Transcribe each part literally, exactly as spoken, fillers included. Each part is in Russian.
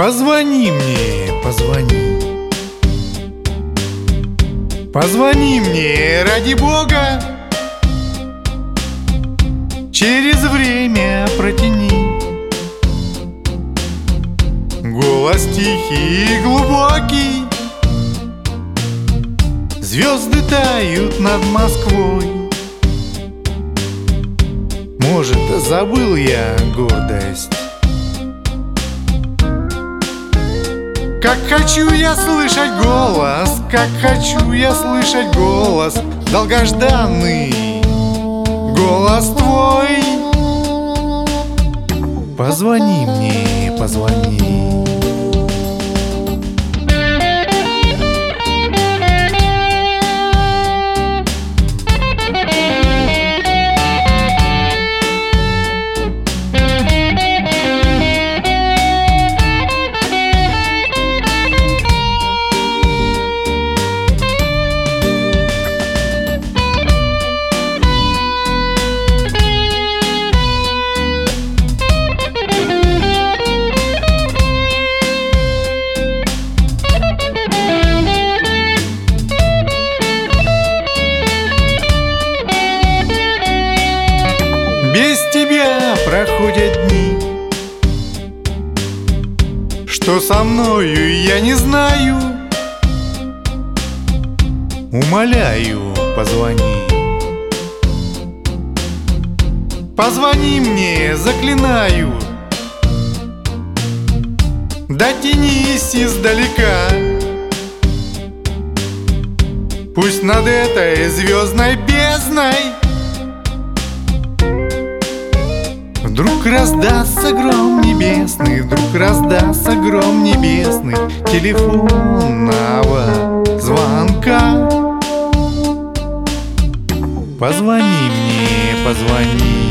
Позвони мне, позвони. Позвони мне, ради Бога. Через время протяни. Голос тихий и глубокий. Звезды тают над Москвой. Может, забыл я гордость. Как хочу я слышать голос, как хочу я слышать голос, долгожданный голос твой. Позвони мне, позвони. Без тебя проходят дни. Что со мною, я не знаю. Умоляю, позвони. Позвони мне, заклинаю. Дотянись издалека. Пусть над этой звездной бездной вдруг раздастся гром небесный, вдруг раздастся гром небесный телефонного звонка. Позвони мне, позвони.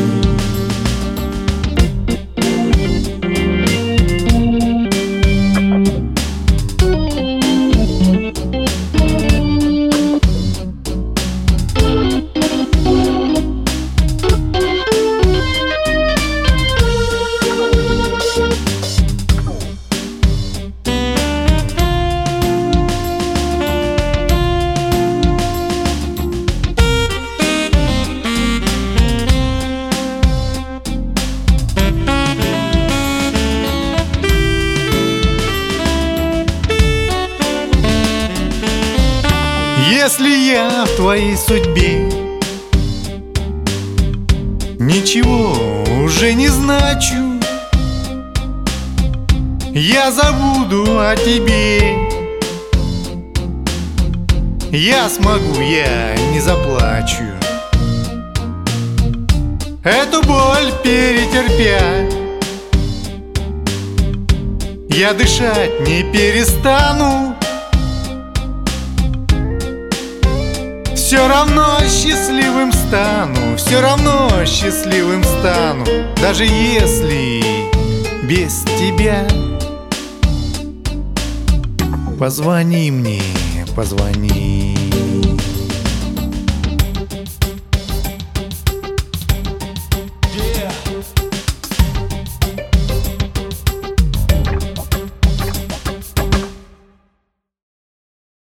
Если я в твоей судьбе ничего уже не значу, я забуду о тебе. Я смогу, я не заплачу. Эту боль перетерпя, я дышать не перестану. Все равно счастливым стану, все равно счастливым стану, даже если без тебя. Позвони мне, позвони.